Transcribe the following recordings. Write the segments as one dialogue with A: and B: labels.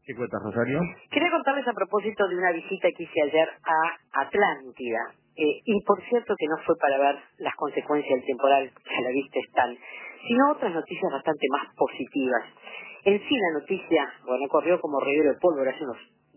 A: ¿Qué cuentas, Rosario?
B: Quería contarles a propósito de una visita que hice ayer a Atlántida. Y por cierto que no fue para ver las consecuencias del temporal, que a la vista están, sino otras noticias bastante más positivas. En sí la noticia, bueno, corrió como reguero de pólvora hace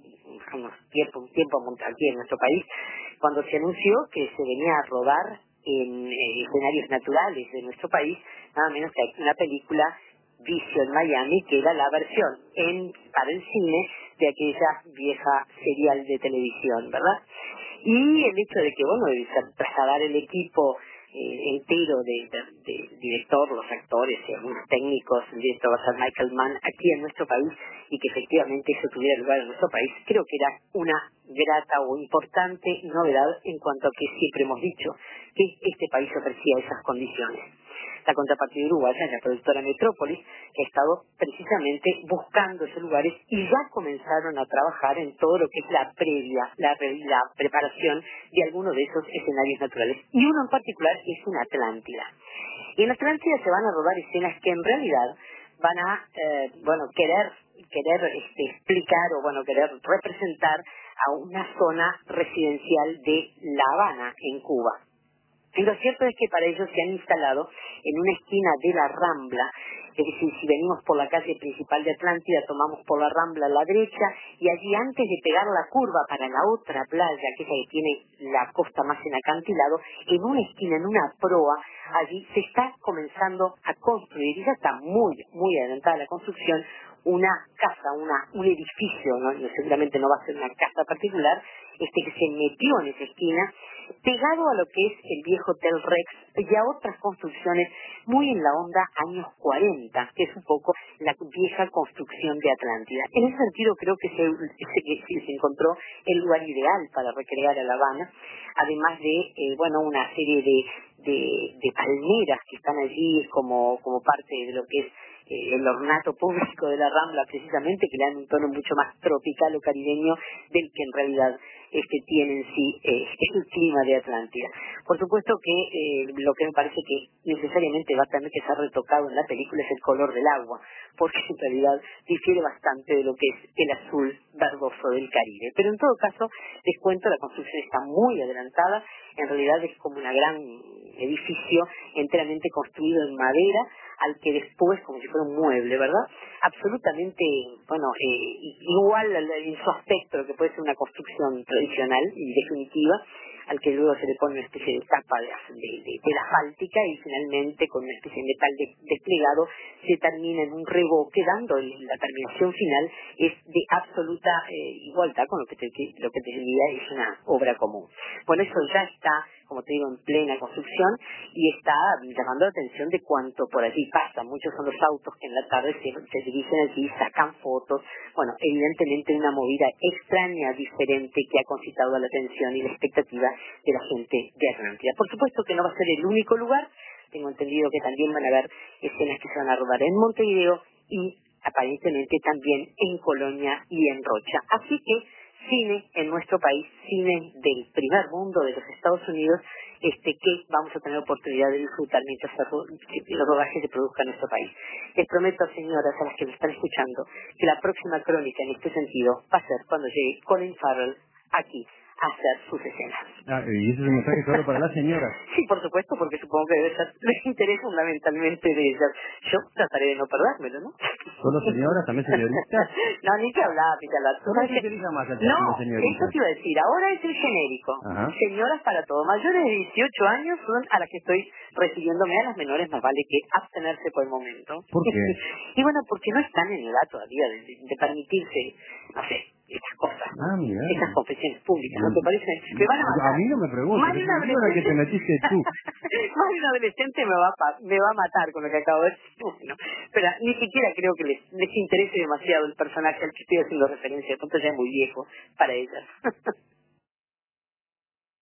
B: un tiempo aquí en nuestro país, cuando se anunció que se venía a rodar en escenarios naturales de nuestro país, nada menos que una película Vision Miami, que era la versión para el cine de aquella vieja serial de televisión, ¿verdad? Y el hecho de que, bueno, de trasladar el equipo entero de director, los actores y algunos técnicos, el director va a ser Michael Mann, aquí en nuestro país, y que efectivamente eso tuviera lugar en nuestro país, creo que era una grata o importante novedad en cuanto a que siempre hemos dicho que este país ofrecía esas condiciones. La contrapartida uruguaya es la productora Metrópolis, que ha estado precisamente buscando esos lugares y ya comenzaron a trabajar en todo lo que es la previa, la preparación de algunos de esos escenarios naturales. Y uno en particular es en Atlántida. Y en Atlántida se van a rodar escenas que en realidad van a, querer explicar o querer representar a una zona residencial de La Habana, en Cuba. Y lo cierto es que para ello se han instalado en una esquina de la Rambla, es decir, si venimos por la calle principal de Atlántida, tomamos por la Rambla a la derecha, y allí antes de pegar la curva para la otra playa, que es la que tiene la costa más en acantilado, en una esquina, en una proa, allí se está comenzando a construir, y ya está muy, muy adelantada la construcción, una casa, un edificio, ¿no? Seguramente no va a ser una casa particular, que se metió en esa esquina, pegado a lo que es el viejo Hotel Rex y a otras construcciones muy en la onda años 40, que es un poco la vieja construcción de Atlántida. En ese sentido creo que se encontró el lugar ideal para recrear a La Habana, además de una serie de palmeras que están allí como parte de lo que es el ornato público de la Rambla, precisamente, que le dan un tono mucho más tropical o caribeño del que en realidad tiene en sí el clima de Atlántida. Por supuesto que lo que me parece que necesariamente va a tener que ser retocado en la película es el color del agua, porque en realidad difiere bastante de lo que es el azul verdoso del Caribe. Pero en todo caso, les cuento, la construcción está muy adelantada, en realidad es como un gran edificio enteramente construido en madera, al que después, como si fuera un mueble, ¿verdad? Absolutamente, igual en su aspecto, lo que puede ser una construcción tradicional y definitiva, al que luego se le pone una especie de tapa de asfáltica y finalmente con una especie de metal desplegado se termina en un revoque, dando la terminación final es de absoluta igualdad con lo que te diría es una obra común. Bueno, eso ya está, como te digo, en plena construcción y está llamando la atención de cuánto por allí pasa. Muchos son los autos que en la tarde se dirigen allí, sacan fotos. Bueno, evidentemente una movida extraña, diferente, que ha concitado la atención y la expectativa de la gente de Atlántida. Por supuesto que no va a ser el único lugar. Tengo entendido que también van a haber escenas que se van a rodar en Montevideo y aparentemente también en Colonia y en Rocha. Así que cine en nuestro país, cine del primer mundo de los Estados Unidos, que vamos a tener oportunidad de disfrutar mientras los rodajes se produzcan en nuestro país. Les prometo, señoras, a las que me están escuchando, que la próxima crónica en este sentido va a ser cuando llegue Colin Farrell aquí a hacer sus escenas.
A: Y ese es un mensaje solo para las señoras.
B: Sí, por supuesto, porque supongo que debe ser de interés fundamentalmente de ellas. Yo trataré de no perdérmelo, ¿no?
A: ¿Solo señoras, también señoritas?
B: No, ni que hablar, ni que hablar.
A: ¿Cómo se utiliza más el término
B: No,
A: señorita?
B: eso te iba a decir, ahora es el genérico.
A: Ajá.
B: Señoras para todo. Mayores de 18 años son a las que estoy refiriéndome, a las menores más vale que abstenerse por el momento.
A: ¿Por qué?
B: Y bueno, porque no están en edad todavía de permitirse, no sé, estas cosas,
A: Mira.
B: estas confesiones públicas, ¿no te parece? Me van a matar.
A: A mí no me preguntes,
B: Más de un
A: ¿en qué te metiste tú?
B: más de un adolescente me va a matar con lo que acabo de decir. Bueno, pero ni siquiera creo que les interese demasiado el personaje al que estoy haciendo referencia, porque ya es muy viejo para ellas.